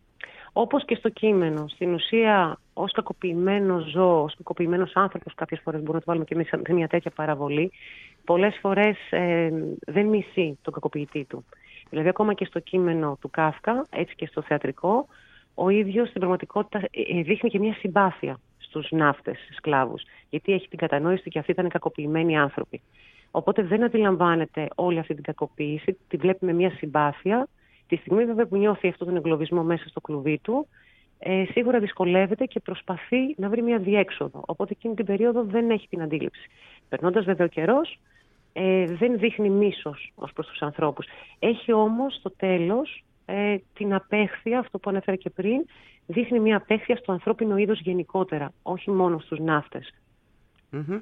Όπως και στο κείμενο, στην ουσία ως κακοποιημένο ζώο, ως κακοποιημένος άνθρωπος, κάποιες φορές μπορούμε να το βάλουμε και εμείς σε μια τέτοια παραβολή, πολλές φορές ε, δεν μισεί τον κακοποιητή του. Δηλαδή ακόμα και στο κείμενο του Κάφκα, έτσι και στο θεατρικό, ο ίδιος στην πραγματικότητα ε, δείχνει και μια συμπάθεια στους ναύτες, σκλάβους, γιατί έχει την κατανόηση και αυτοί ήταν κακοποιημένοι άνθρωποι. Οπότε δεν αντιλαμβάνεται όλη αυτή την κακοποίηση, τη βλέπει με μια συμπάθεια. Τη στιγμή βέβαια που νιώθει αυτόν τον εγκλωβισμό μέσα στο κλουβί του, ε, σίγουρα δυσκολεύεται και προσπαθεί να βρει μια διέξοδο. Οπότε εκείνη την περίοδο δεν έχει την αντίληψη. Περνώντας βέβαια ο καιρός, ε, δεν δείχνει μίσος ως προς τους ανθρώπους. Έχει όμως στο τέλος ε, την απέχθεια, αυτό που ανέφερα και πριν, δείχνει μια απέχθεια στο ανθρώπινο είδος γενικότερα, όχι μόνο στους ναύτες. Mm-hmm.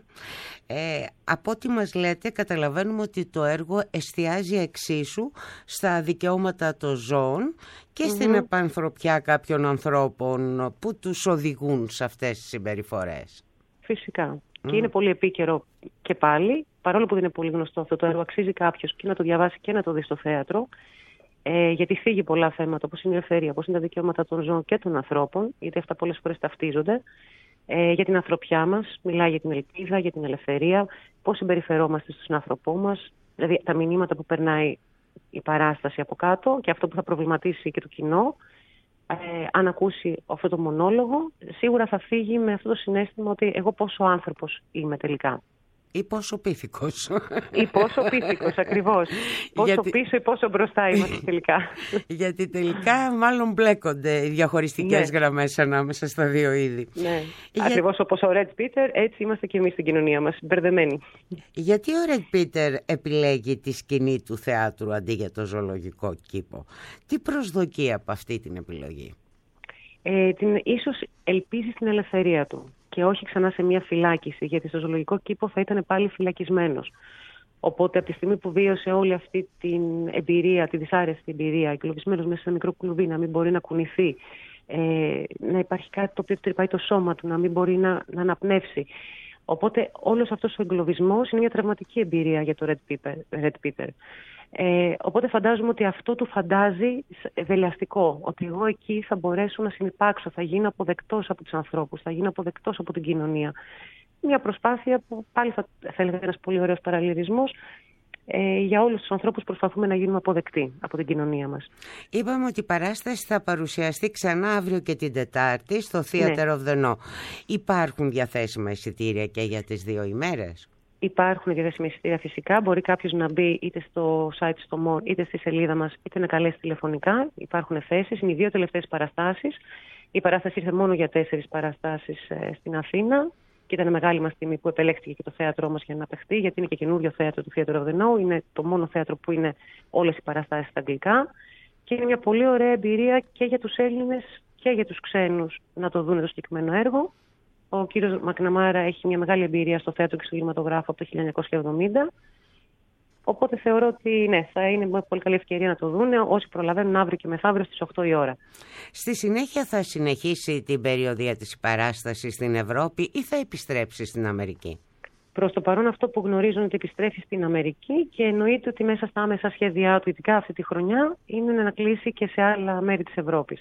Ε, από ό,τι μας λέτε καταλαβαίνουμε ότι το έργο εστιάζει εξίσου στα δικαιώματα των ζώων και mm-hmm. στην επανθρωπιά κάποιων ανθρώπων που τους οδηγούν σε αυτές τις συμπεριφορές. Φυσικά. Mm. Και είναι πολύ επίκαιρο και πάλι, παρόλο που δεν είναι πολύ γνωστό αυτό το έργο, αξίζει κάποιος και να το διαβάσει και να το δει στο θέατρο, ε, γιατί φύγει πολλά θέματα όπως είναι η ελευθερία, όπως είναι τα δικαιώματα των ζώων και των ανθρώπων, γιατί αυτά πολλές φορές ταυτίζονται. Ε, για την ανθρωπιά μας, μιλάει για την ελπίδα, για την ελευθερία, πώς συμπεριφερόμαστε στον άνθρωπό μας, δηλαδή τα μηνύματα που περνάει η παράσταση από κάτω και αυτό που θα προβληματίσει και το κοινό. Ε, αν ακούσει αυτό το μονόλογο, σίγουρα θα φύγει με αυτό το συναίσθημα ότι εγώ πόσο άνθρωπος είμαι τελικά. Ή πόσο πίθηκος. Ή πόσο πίθηκος, ακριβώς. Πόσο Γιατί... πίσω ή πόσο μπροστά είμαστε τελικά. Γιατί τελικά μάλλον μπλέκονται οι διαχωριστικές ναι. γραμμές ανάμεσα στα δύο είδη. Ναι. Για... Ακριβώς όπως ο Red Peter, έτσι είμαστε και εμείς στην κοινωνία μας, μπερδεμένοι. Γιατί ο Red Peter επιλέγει τη σκηνή του θεάτρου αντί για το ζωολογικό κήπο? Τι προσδοκεί από αυτή την επιλογή? Ε, την, ίσως ελπίζει στην ελευθερία του και όχι ξανά σε μια φυλάκιση, γιατί στο ζωολογικό κήπο θα ήταν πάλι φυλακισμένος. Οπότε από τη στιγμή που βίωσε όλη αυτή την εμπειρία, τη δυσάρεστη εμπειρία, εγκλωβισμένος μέσα σε ένα μικρό κλουβί, να μην μπορεί να κουνηθεί, ε, να υπάρχει κάτι το οποίο τρυπάει το σώμα του, να μην μπορεί να, να αναπνεύσει. Οπότε όλος αυτός ο εγκλωβισμός είναι μια τραυματική εμπειρία για το Red Peter. Red Peter. Ε, οπότε φαντάζομαι ότι αυτό του φαντάζει δελεαστικό, ότι εγώ εκεί θα μπορέσω να συνυπάρξω, θα γίνω αποδεκτός από τους ανθρώπους, θα γίνω αποδεκτός από την κοινωνία. Μια προσπάθεια που πάλι θα, θα έλεγα ένας πολύ ωραίος παραλληλισμός, ε, για όλους τους ανθρώπους προσπαθούμε να γίνουμε αποδεκτοί από την κοινωνία μας. Είπαμε ότι η παράσταση θα παρουσιαστεί ξανά αύριο και την Τετάρτη στο Theater ναι. of the No. Υπάρχουν διαθέσιμα εισιτήρια και για τις δύο ημέρες? Υπάρχουν διαθέσιμα εισιτήρια φυσικά. Μπορεί κάποιος να μπει είτε στο site στο Μον είτε στη σελίδα μας, είτε να καλέσει τηλεφωνικά. Υπάρχουν θέσεις. Είναι οι δύο τελευταίες παραστάσεις. Η παράσταση ήρθε μόνο για τέσσερις παραστάσεις ε, στην Αθήνα. Και ήταν μεγάλη μας τιμή που επελέχθηκε και το θέατρό μας για να παιχτεί, γιατί είναι και καινούριο θέατρο του Theater of the No. Είναι το μόνο θέατρο που είναι όλες οι παραστάσεις στα αγγλικά. Και είναι μια πολύ ωραία εμπειρία και για τους Έλληνες και για τους ξένους να το δουν το συγκεκριμένο έργο. Ο κύριος Μακναμάρα έχει μια μεγάλη εμπειρία στο θέατρο και στο κινηματογράφο από το χίλια εννιακόσια εβδομήντα. Οπότε θεωρώ ότι ναι, θα είναι μια πολύ καλή ευκαιρία να το δουν όσοι προλαβαίνουν αύριο και μεθαύριο στις οκτώ η ώρα. Στη συνέχεια θα συνεχίσει την περιοδία της παράστασης στην Ευρώπη ή θα επιστρέψει στην Αμερική? Προς το παρόν αυτό που γνωρίζω είναι ότι επιστρέφει στην Αμερική και εννοείται ότι μέσα στα άμεσα σχέδιά του, ειδικά αυτή τη χρονιά, είναι να κλείσει και σε άλλα μέρη της Ευρώπης.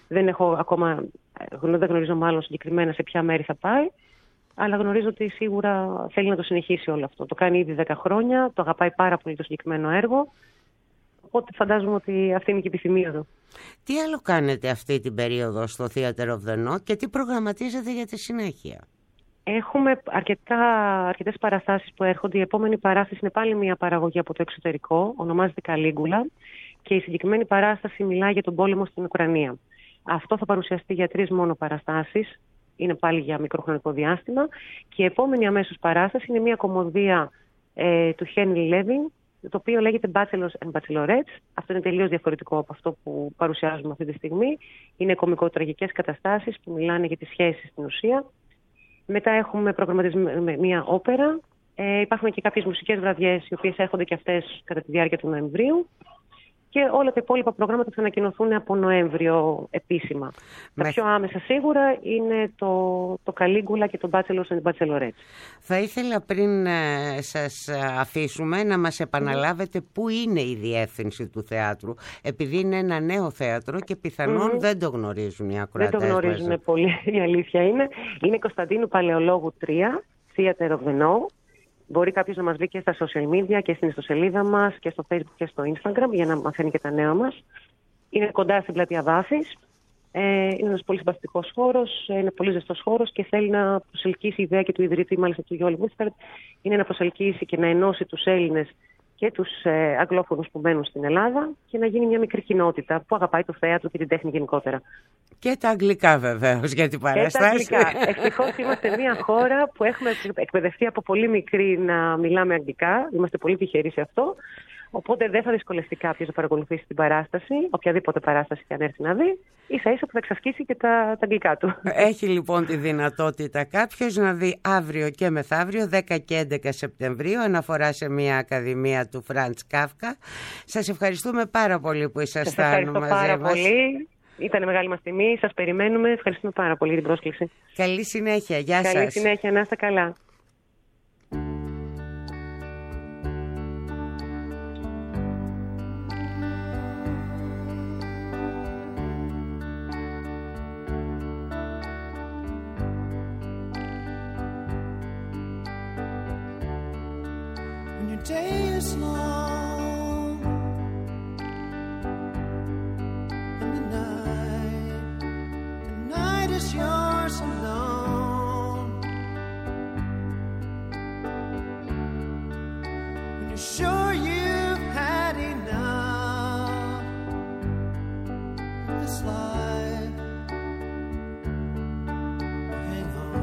Δεν έχω ακόμα, δεν γνωρίζω μάλλον συγκεκριμένα σε ποια μέρη θα πάει, αλλά γνωρίζω ότι σίγουρα θέλει να το συνεχίσει όλο αυτό. Το κάνει ήδη δέκα χρόνια, το αγαπάει πάρα πολύ το συγκεκριμένο έργο, οπότε φαντάζομαι ότι αυτή είναι και η επιθυμία του. Τι άλλο κάνετε αυτή την περίοδο στο Theater of the North και τι προγραμματίζετε για τη συνέχεια? Έχουμε αρκετά, αρκετές παραστάσεις που έρχονται. Η επόμενη παράσταση είναι πάλι μια παραγωγή από το εξωτερικό, ονομάζεται Καλίγκουλα, και η συγκεκριμένη παράσταση μιλάει για τον πόλεμο στην Ουκρανία. Αυτό θα παρουσιαστεί για τρεις μόνο παραστάσεις, είναι πάλι για μικροχρονικό διάστημα, και η επόμενη αμέσως παράσταση είναι μια κομμωδία ε, του Henry Levin, το οποίο λέγεται Bachelors and Bachelorettes. Αυτό είναι τελείως διαφορετικό από αυτό που παρουσιάζουμε αυτή τη στιγμή. Είναι κωμικοτραγικές καταστάσεις που μιλάνε για τις σχέσεις στην ουσία. Μετά έχουμε προγραμματισμένη μια όπερα. Ε, υπάρχουν και κάποιες μουσικές βραδιές, οι οποίες έρχονται και αυτές κατά τη διάρκεια του Νοεμβρίου. Και όλα τα υπόλοιπα προγράμματα θα ανακοινωθούν από Νοέμβριο επίσημα. Με... Τα πιο άμεσα σίγουρα είναι το, το Καλίγκουλα και το Bachelors and Bachelorettes. Θα ήθελα πριν ε, σας αφήσουμε να μας επαναλάβετε mm. πού είναι η διεύθυνση του θεάτρου, επειδή είναι ένα νέο θέατρο και πιθανόν mm. δεν το γνωρίζουν οι ακροατές. Δεν το γνωρίζουν μας. Πολύ, η αλήθεια είναι. Είναι Κωνσταντίνου Παλαιολόγου τρία, Theater of the North. Μπορεί κάποιος να μας βρει και στα social media και στην ιστοσελίδα μας και στο Facebook και στο Instagram για να μαθαίνει και τα νέα μας. Είναι κοντά στην πλατεία Βάφης. Ε, είναι ένας πολύ συμπαθητικός χώρος, είναι πολύ ζεστός χώρος και θέλει να προσελκύσει, η ιδέα και του ιδρύτη, μάλιστα του Γιώργου Μούτσπερτ, είναι να προσελκύσει και να ενώσει τους Έλληνες και τους ε, αγγλόφωνους που μένουν στην Ελλάδα και να γίνει μια μικρή κοινότητα που αγαπάει το θέατρο και την τέχνη γενικότερα. Και τα αγγλικά βεβαίως για την παράσταση. Και τα αγγλικά. Ευτυχώς είμαστε μια χώρα που έχουμε εκπαιδευτεί από πολύ μικρή να μιλάμε αγγλικά. Είμαστε πολύ τυχεροί σε αυτό. Οπότε δεν θα δυσκολευτεί κάποιος να παρακολουθήσει την παράσταση, οποιαδήποτε παράσταση και αν έρθει να δει, ίσα ίσα που θα εξασκήσει και τα, τα αγγλικά του. Έχει λοιπόν τη δυνατότητα κάποιος να δει αύριο και μεθαύριο, δέκα και έντεκα Σεπτεμβρίου, αναφορά σε μια ακαδημία του Φραντς Κάφκα. Σας ευχαριστούμε πάρα πολύ που ήσασταν μαζί μας. Σας ευχαριστώ πάρα πολύ. Ήταν μεγάλη μας τιμή. Σας περιμένουμε. Ευχαριστούμε πάρα πολύ για την πρόσκληση. Καλή συνέχεια. Γεια σας. Καλή συνέχεια. Να είστε καλά. Day is long and the night, the night is yours alone. When you're sure you've had enough of this life, hang on.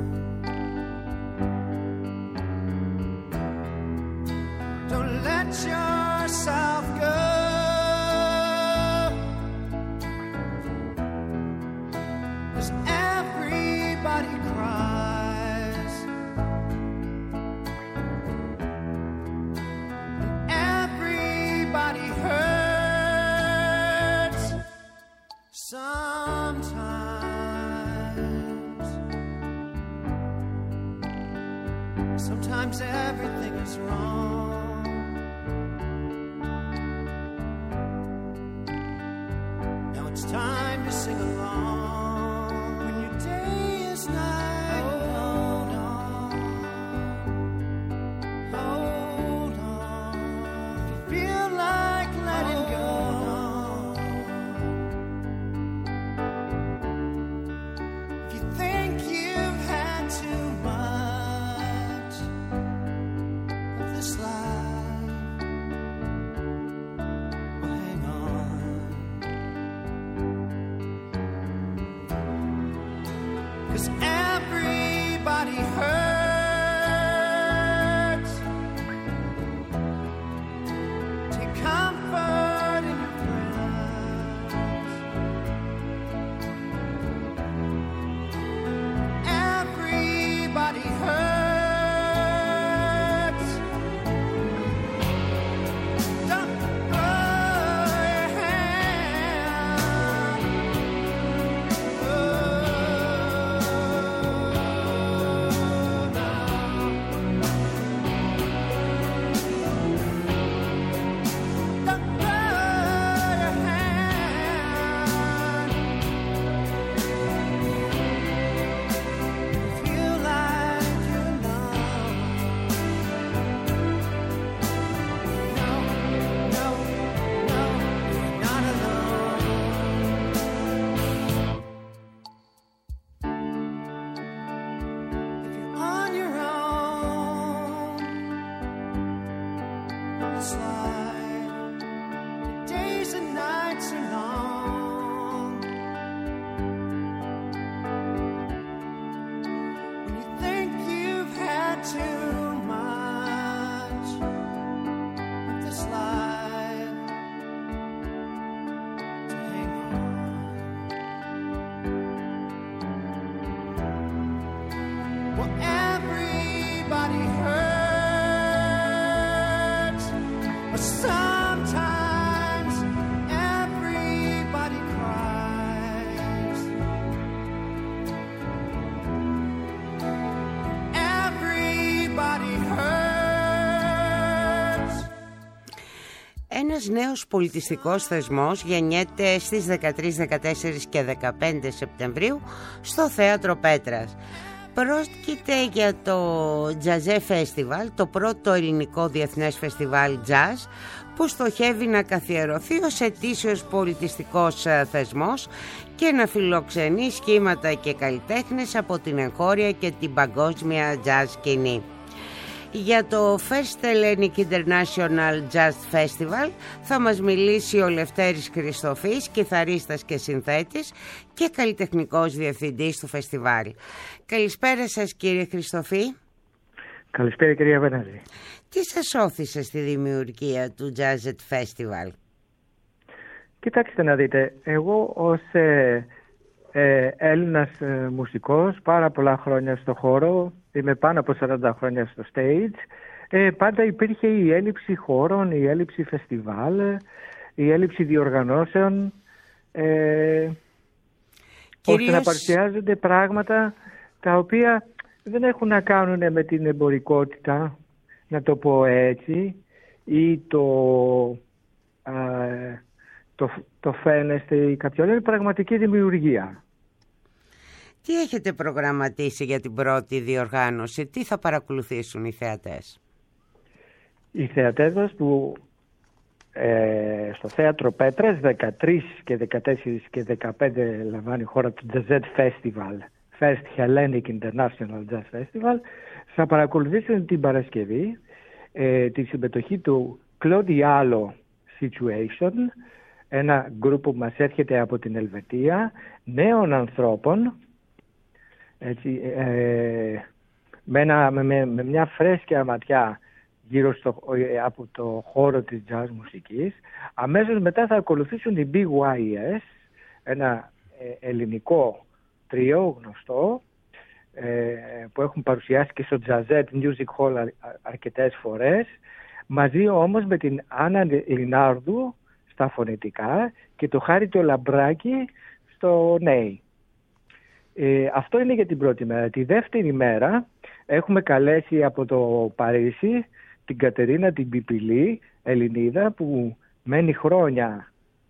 Don't let yourself go. Cause everybody cries and everybody hurts sometimes. Sometimes everything is wrong. It's time to sing along. When your day is night, hold on, hold on. If you feel like letting go, if you think you've had too much of this life, well, hang on. 'Cause everybody hurts. Take comfort in your friends. Everybody hurts. Don't throw your hand. Oh. Sometimes everybody cries. Everybody hurts. Ένας νέος πολιτιστικός θεσμός γεννιέται στις δεκατρείς, δεκατέσσερις και δεκαπέντε Σεπτεμβρίου στο Θέατρο Πέτρας. Πρόκειται για το Jazz Festival, το πρώτο ελληνικό διεθνές φεστιβάλ jazz που στοχεύει να καθιερωθεί ως ετήσιος πολιτιστικός θεσμός και να φιλοξενεί σχήματα και καλλιτέχνες από την εγχώρια και την παγκόσμια jazz σκηνή. Για το First Hellenic International Jazz Festival θα μας μιλήσει ο Λευτέρης Χριστοφής, κιθαρίστας και συνθέτης και καλλιτεχνικός διευθυντής του φεστιβάλ. Καλησπέρα σας κύριε Χριστοφή. Καλησπέρα κυρία Βενάζη. Τι σας όθησε στη δημιουργία του Jazz Festival? Κοιτάξτε να δείτε, εγώ ως ε, ε, Έλληνας ε, μουσικός πάρα πολλά χρόνια στο χώρο, είμαι πάνω από σαράντα χρόνια στο stage, ε, πάντα υπήρχε η έλλειψη χώρων, η έλλειψη φεστιβάλ, η έλλειψη διοργανώσεων, ε, Κυρίως... ώστε να παρουσιάζονται πράγματα τα οποία δεν έχουν να κάνουν με την εμπορικότητα, να το πω έτσι, ή το, α, το, το φαίνεστε ή κάποιο άλλο, πραγματική δημιουργία. Τι έχετε προγραμματίσει για την πρώτη διοργάνωση, τι θα παρακολουθήσουν οι θεατές? Οι θεατές μας που ε, στο Θέατρο Πέτρας δεκατρείς και δεκατέσσερις και δεκαπέντε λαμβάνει η χώρα του Jazz Festival, First Hellenic International Jazz Festival, θα παρακολουθήσουν την Παρασκευή ε, τη συμμετοχή του Claudialo Situation, ένα γκρουπ που μας έρχεται από την Ελβετία, νέων ανθρώπων, έτσι, ε, με, ένα, με, με μια φρέσκια ματιά γύρω στο, από το χώρο της jazz μουσικής. Αμέσως μετά θα ακολουθήσουν οι μπι γουάι ες, ένα ε, ελληνικό τρίο γνωστό, ε, που έχουν παρουσιάσει και στο Jazette Music Hall αρ, αρκετές φορές, μαζί όμως με την Άννα Λινάρδου στα φωνητικά και το Χάρη το Λαμπράκη στο νέι. Ε, αυτό είναι για την πρώτη μέρα. Τη δεύτερη μέρα έχουμε καλέσει από το Παρίσι την Κατερίνα την Πιπιλή, Ελληνίδα, που μένει χρόνια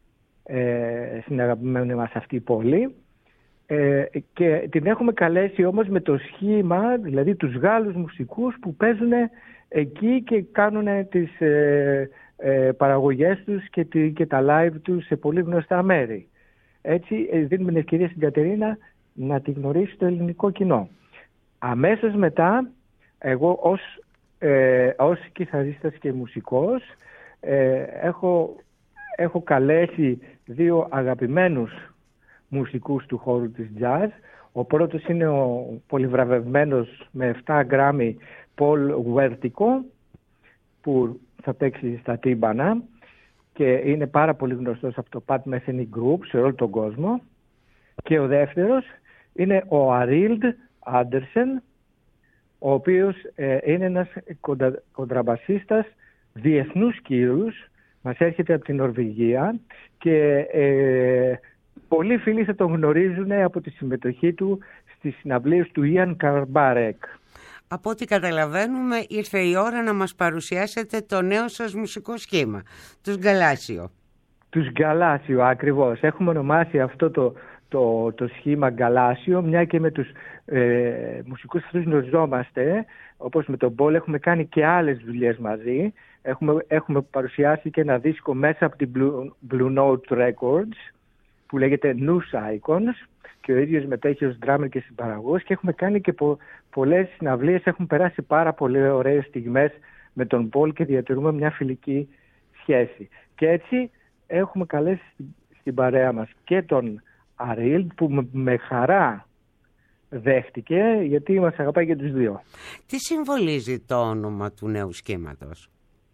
ε, στην αγαπημένη μας αυτή πόλη, ε, και την έχουμε καλέσει όμως με το σχήμα, δηλαδή τους Γάλλους μουσικούς που παίζουν εκεί και κάνουν τις ε, ε, παραγωγές τους και, τη, και τα live τους σε πολύ γνωστά μέρη. Έτσι ε, δίνουμε την ευκαιρία στην Κατερίνα να τη γνωρίσει το ελληνικό κοινό. Αμέσως μετά, εγώ ως, ε, ως κιθαρίστας και μουσικός ε, έχω, έχω καλέσει δύο αγαπημένους μουσικούς του χώρου της jazz. Ο πρώτος είναι ο πολυβραβευμένος με επτά γκράμμι Πολ Γουέρτικο, που θα παίξει στα τύμπανα και είναι πάρα πολύ γνωστός από το Pat Metheny Group σε όλο τον κόσμο. Και ο δεύτερος είναι ο Αρίλντ Άντερσεν, ο οποίος ε, είναι ένας κοντα, κοντραμπασίστας διεθνούς κύρους, μας έρχεται από την Νορβηγία και ε, πολλοί φίλοι θα τον γνωρίζουν από τη συμμετοχή του στις συναυλίες του Ιαν Καρμπάρεκ. Από ό,τι καταλαβαίνουμε ήρθε η ώρα να μας παρουσιάσετε το νέο σας μουσικό σχήμα, τους Γκαλάσιο. Τους Γκαλάσιο, ακριβώς. Έχουμε ονομάσει αυτό το, το, το σχήμα Γκαλάσιο, μια και με τους ε, μουσικούς αυτούς γνωριζόμαστε, όπως με τον Πολ έχουμε κάνει και άλλες δουλειές μαζί. Έχουμε, έχουμε παρουσιάσει και ένα δίσκο μέσα από την Blue, Blue Note Records που λέγεται News Icons και ο ίδιος μετέχει ως drummer και συμπαραγωγός και έχουμε κάνει και πο, πολλές συναυλίες, έχουν περάσει πάρα πολύ ωραίες στιγμές με τον Πολ και διατηρούμε μια φιλική σχέση. Και έτσι έχουμε καλέσει στην, στην παρέα μας και τον Αρίλ που με, με χαρά δέχτηκε, γιατί μας αγαπάει και τους δύο. Τι συμβολίζει το όνομα του νέου σχήματος?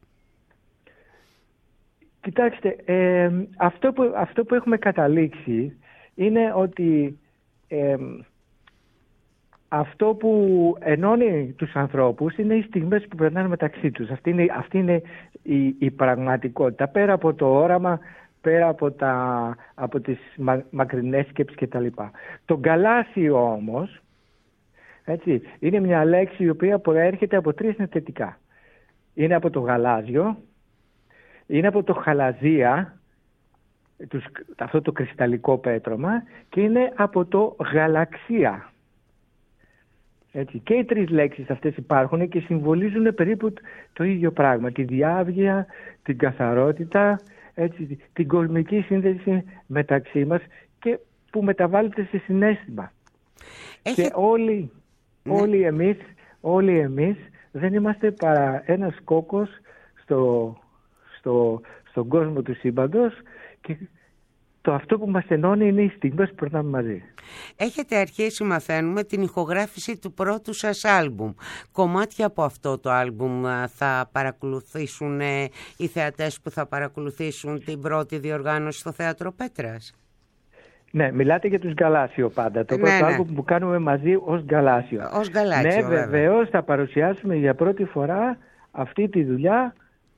Κοιτάξτε, ε, αυτό, που, αυτό που έχουμε καταλήξει είναι ότι ε, αυτό που ενώνει τους ανθρώπους είναι οι στιγμές που περνάνε μεταξύ τους. Αυτή είναι, αυτή είναι η, η πραγματικότητα. Πέρα από το όραμα, πέρα από, τα, από τις μα, μακρινές σκέψεις κτλ. Το γαλάζιο όμως, έτσι, είναι μια λέξη η οποία προέρχεται από τρία συνθετικά. Είναι από το γαλάζιο, είναι από το χαλαζία, τους, αυτό το κρυσταλλικό πέτρωμα, και είναι από το γαλαξία. Έτσι, και οι τρεις λέξεις αυτές υπάρχουν και συμβολίζουν περίπου το ίδιο πράγμα. Τη διάβγεια, την καθαρότητα, έτσι, την κοσμική σύνδεση μεταξύ μας και που μεταβάλλεται σε συναίσθημα. Έχει... Και όλοι, ναι. όλοι, εμείς, όλοι εμείς δεν είμαστε παρά ένας κόκκος στο, στο, στον κόσμο του σύμπαντος και το αυτό που μας ενώνει είναι οι στιγμές που περνάμε μαζί. Έχετε αρχίσει, μαθαίνουμε, την ηχογράφηση του πρώτου σας άλμπουμ. Κομμάτια από αυτό το άλμπουμ θα παρακολουθήσουν οι θεατές που θα παρακολουθήσουν την πρώτη διοργάνωση στο Θέατρο Πέτρας? Ναι, μιλάτε για τους Γαλάσιο πάντα. Το ναι, πρώτο ναι. άλμπουμ που κάνουμε μαζί ως Γαλάσιο. Ως Γαλάσιο, ναι, βεβαίως θα παρουσιάσουμε για πρώτη φορά αυτή τη δουλειά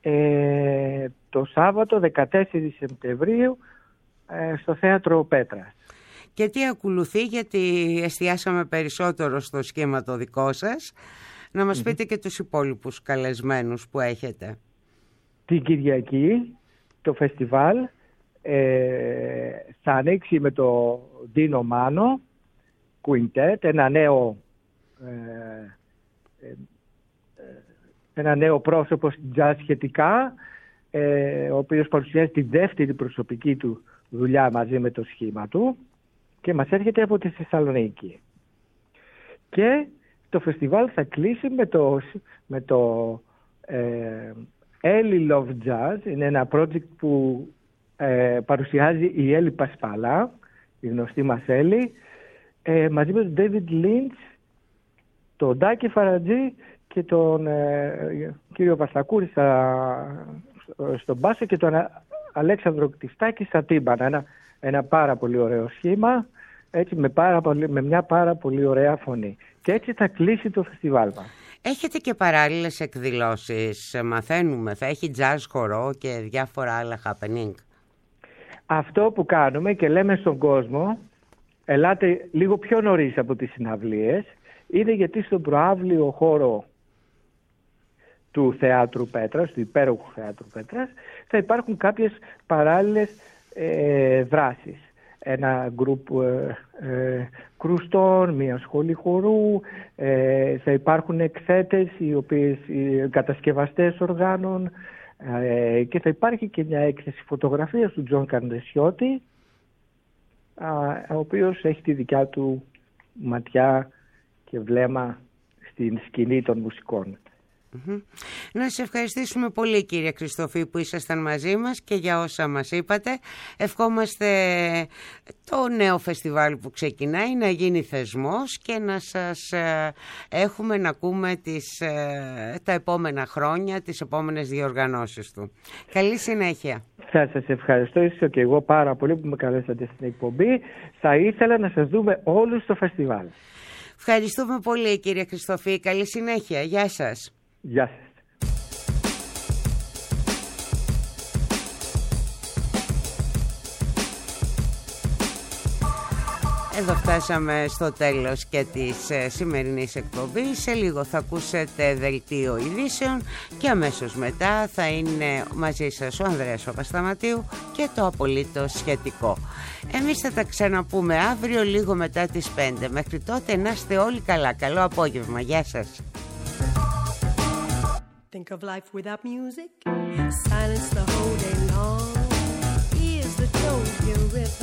ε, το Σάββατο δεκατέσσερις Σεπτεμβρίου στο Θέατρο Πέτρας. Και τι ακολουθεί, γιατί εστιάσαμε περισσότερο στο σχήμα το δικό σας, να μας mm-hmm. πείτε και τους υπόλοιπους καλεσμένους που έχετε. Την Κυριακή το φεστιβάλ ε, θα ανοίξει με το Ντίνο Μάνο Quintet, ένα νέο ε, ε, ένα νέο πρόσωπο στην jazz σχετικά, ε, ο οποίος παρουσιάζει τη δεύτερη προσωπική του δουλειά μαζί με το σχήμα του και μας έρχεται από τη Θεσσαλονίκη. Και το φεστιβάλ θα κλείσει με το, με το ε, Ellie Love Jazz. Είναι ένα project που ε, παρουσιάζει η Έλλη Πασπαλά, η γνωστή μας Έλλη, ε, μαζί με τον David Lynch, τον Ντάκη Φαρατζή και τον ε, κύριο Βασακούρη στα, στον μπάσο και τον Αλέξανδρο Κτιστάκη στα τύμπανα. Ένα, ένα πάρα πολύ ωραίο σχήμα, έτσι, με, πάρα πολύ, με μια πάρα πολύ ωραία φωνή. Και έτσι θα κλείσει το φεστιβάλ μας. Έχετε και παράλληλες εκδηλώσεις, μαθαίνουμε, θα έχει jazz χορό και διάφορα άλλα happening. Αυτό που κάνουμε και λέμε στον κόσμο, ελάτε λίγο πιο νωρίς από τις συναυλίες, είναι γιατί στον προαύλιο χώρο του Θεάτρου Πέτρας, του υπέροχου Θεάτρου Πέτρας, θα υπάρχουν κάποιες παράλληλες ε, δράσεις. Ένα γκρουπ ε, ε, κρουστών, μια σχολή χορού, ε, θα υπάρχουν εκθέτες, οι οποίες, οι κατασκευαστές οργάνων, ε, και θα υπάρχει και μια έκθεση φωτογραφίας του Τζον Καρντεσιώτη, ο οποίος έχει τη δικιά του ματιά και βλέμμα στην σκηνή των μουσικών. Mm-hmm. Να σας ευχαριστήσουμε πολύ, κύριε Χριστοφή, που ήσασταν μαζί μας και για όσα μας είπατε. Ευχόμαστε το νέο φεστιβάλ που ξεκινάει να γίνει θεσμός και να σας ε, έχουμε να ακούμε τις, ε, τα επόμενα χρόνια, τις επόμενες διοργανώσεις του. Καλή συνέχεια. Θα σας ευχαριστώ και εγώ πάρα πολύ που με καλέσατε στην εκπομπή. Θα ήθελα να σας δούμε όλους στο φεστιβάλ. Ευχαριστούμε πολύ, κύριε Χριστοφή. Καλή συνέχεια. Γεια σας. Γεια σας. Εδώ φτάσαμε στο τέλος και της ε, σημερινής εκπομπής. Σε λίγο θα ακούσετε δελτίο ειδήσεων και αμέσως μετά θα είναι μαζί σας ο Ανδρέας Παπασταματίου και το απολύτως σχετικό. Εμείς θα τα ξαναπούμε αύριο λίγο μετά τις πέντε. Μέχρι τότε να είστε όλοι καλά. Καλό απόγευμα. Γεια σας. Think of life without music, silence the whole day long. Here's the tone, your rhythm.